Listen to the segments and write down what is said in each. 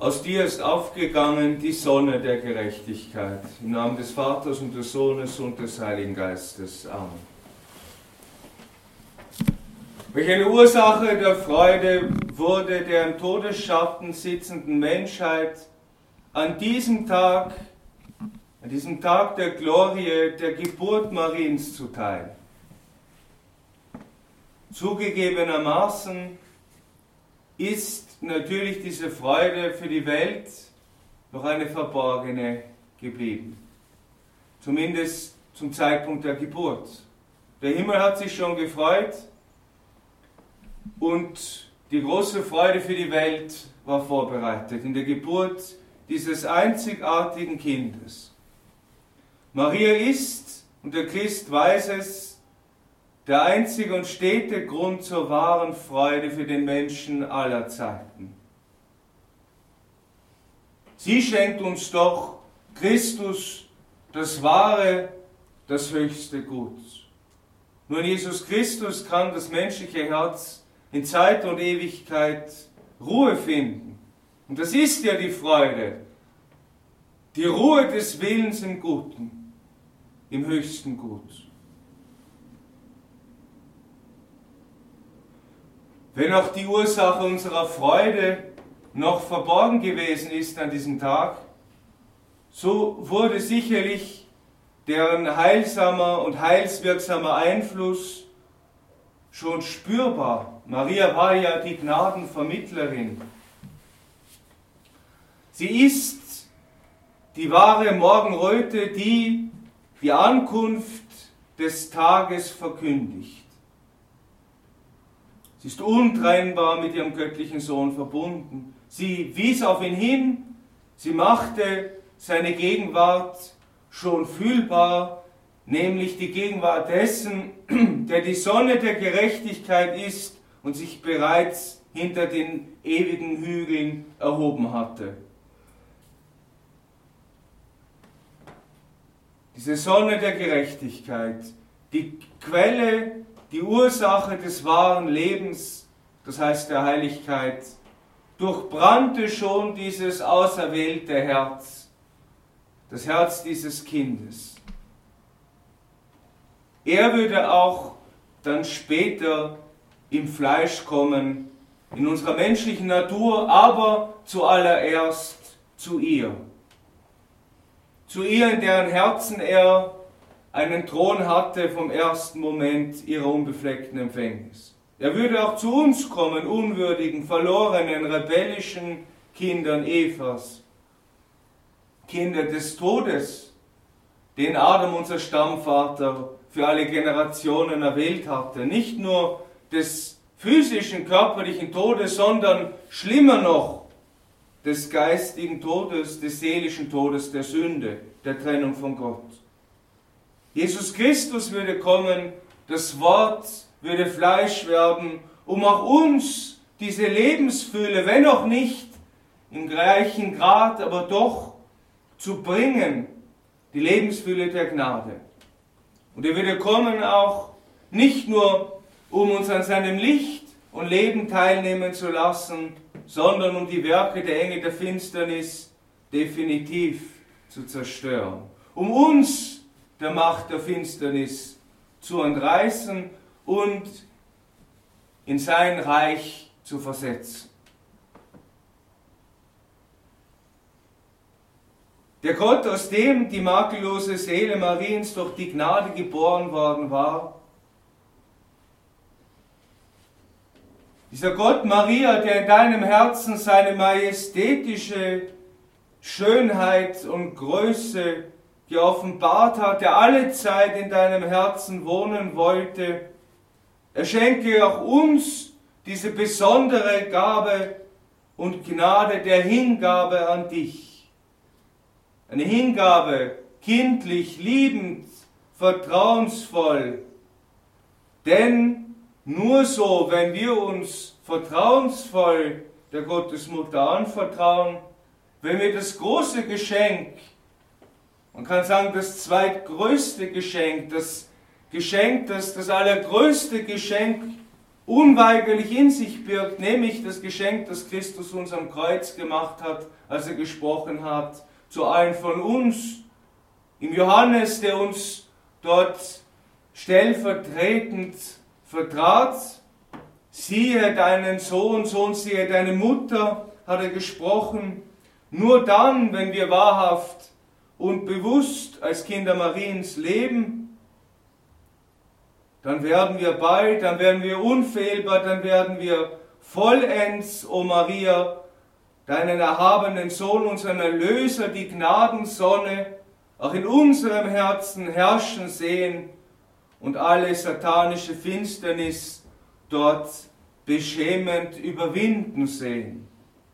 Aus dir ist aufgegangen die Sonne der Gerechtigkeit. Im Namen des Vaters und des Sohnes und des Heiligen Geistes. Amen. Welch eine Ursache der Freude wurde der im Todesschatten sitzenden Menschheit an diesem Tag der Glorie, der Geburt Mariens zuteil. Zugegebenermaßen ist natürlich diese Freude für die Welt noch eine verborgene geblieben. Zumindest zum Zeitpunkt der Geburt. Der Himmel hat sich schon gefreut und die große Freude für die Welt war vorbereitet in der Geburt dieses einzigartigen Kindes. Maria ist, und der Christ weiß es, der einzige und stete Grund zur wahren Freude für den Menschen aller Zeiten. Sie schenkt uns doch Christus, das wahre, das höchste Gut. Nur in Jesus Christus kann das menschliche Herz in Zeit und Ewigkeit Ruhe finden. Und das ist ja die Freude, die Ruhe des Willens im Guten, im höchsten Gut. Wenn auch die Ursache unserer Freude noch verborgen gewesen ist an diesem Tag, so wurde sicherlich deren heilsamer und heilswirksamer Einfluss schon spürbar. Maria war ja die Gnadenvermittlerin. Sie ist die wahre Morgenröte, die die Ankunft des Tages verkündigt. Sie ist untrennbar mit ihrem göttlichen Sohn verbunden. Sie wies auf ihn hin, sie machte seine Gegenwart schon fühlbar, nämlich die Gegenwart dessen, der die Sonne der Gerechtigkeit ist und sich bereits hinter den ewigen Hügeln erhoben hatte. Diese Sonne der Gerechtigkeit, die Quelle, die Ursache des wahren Lebens, das heißt der Heiligkeit, durchbrannte schon dieses auserwählte Herz, das Herz dieses Kindes. Er würde auch dann später im Fleisch kommen, in unserer menschlichen Natur, aber zuallererst zu ihr. Zu ihr, in deren Herzen er einen Thron hatte vom ersten Moment ihrer unbefleckten Empfängnis. Er würde auch zu uns kommen, unwürdigen, verlorenen, rebellischen Kindern Evas, Kinder des Todes, den Adam, unser Stammvater, für alle Generationen erwählt hatte. Nicht nur des physischen, körperlichen Todes, sondern schlimmer noch, des geistigen Todes, des seelischen Todes, der Sünde, der Trennung von Gott. Jesus Christus würde kommen, das Wort würde Fleisch werden, um auch uns diese Lebensfülle, wenn auch nicht im gleichen Grad, aber doch zu bringen, die Lebensfülle der Gnade. Und er würde kommen auch nicht nur, um uns an seinem Licht und Leben teilnehmen zu lassen, sondern um die Werke der Engel der Finsternis definitiv zu zerstören. Um uns der Macht der Finsternis zu entreißen und in sein Reich zu versetzen. Der Gott, aus dem die makellose Seele Mariens durch die Gnade geboren worden war, dieser Gott Maria, der in deinem Herzen seine majestätische Schönheit und Größe geoffenbart hat, der alle Zeit in deinem Herzen wohnen wollte, er schenke auch uns diese besondere Gabe und Gnade der Hingabe an dich. Eine Hingabe, kindlich, liebend, vertrauensvoll. Denn nur so, wenn wir uns vertrauensvoll der Gottesmutter anvertrauen, wenn wir das große Geschenk, man kann sagen, das zweitgrößte Geschenk, das allergrößte Geschenk unweigerlich in sich birgt, nämlich das Geschenk, das Christus uns am Kreuz gemacht hat, als er gesprochen hat, zu allen von uns. Im Johannes, der uns dort stellvertretend vertrat, siehe deinen Sohn, siehe deine Mutter, hat er gesprochen. Nur dann, wenn wir wahrhaft und bewusst als Kinder Mariens leben, dann werden wir bald, dann werden wir unfehlbar, dann werden wir vollends, o Maria, deinen erhabenen Sohn, unseren Erlöser, die Gnadensonne, auch in unserem Herzen herrschen sehen und alle satanische Finsternis dort beschämend überwinden sehen.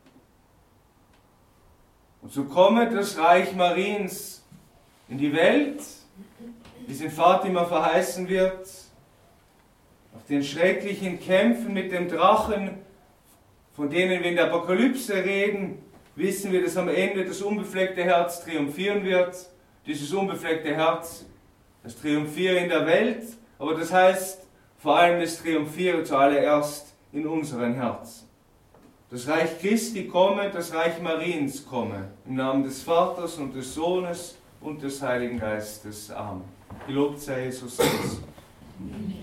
Und so komme das Reich Mariens in die Welt, wie es in Fatima verheißen wird, auf den schrecklichen Kämpfen mit dem Drachen, von denen wir in der Apokalypse reden, wissen wir, dass am Ende das unbefleckte Herz triumphieren wird. Dieses unbefleckte Herz, das triumphiere in der Welt, aber das heißt vor allem, es triumphiere zuallererst in unseren Herzen. Das Reich Christi komme, das Reich Mariens komme. Im Namen des Vaters und des Sohnes und des Heiligen Geistes. Amen. Gelobt sei Jesus Christus.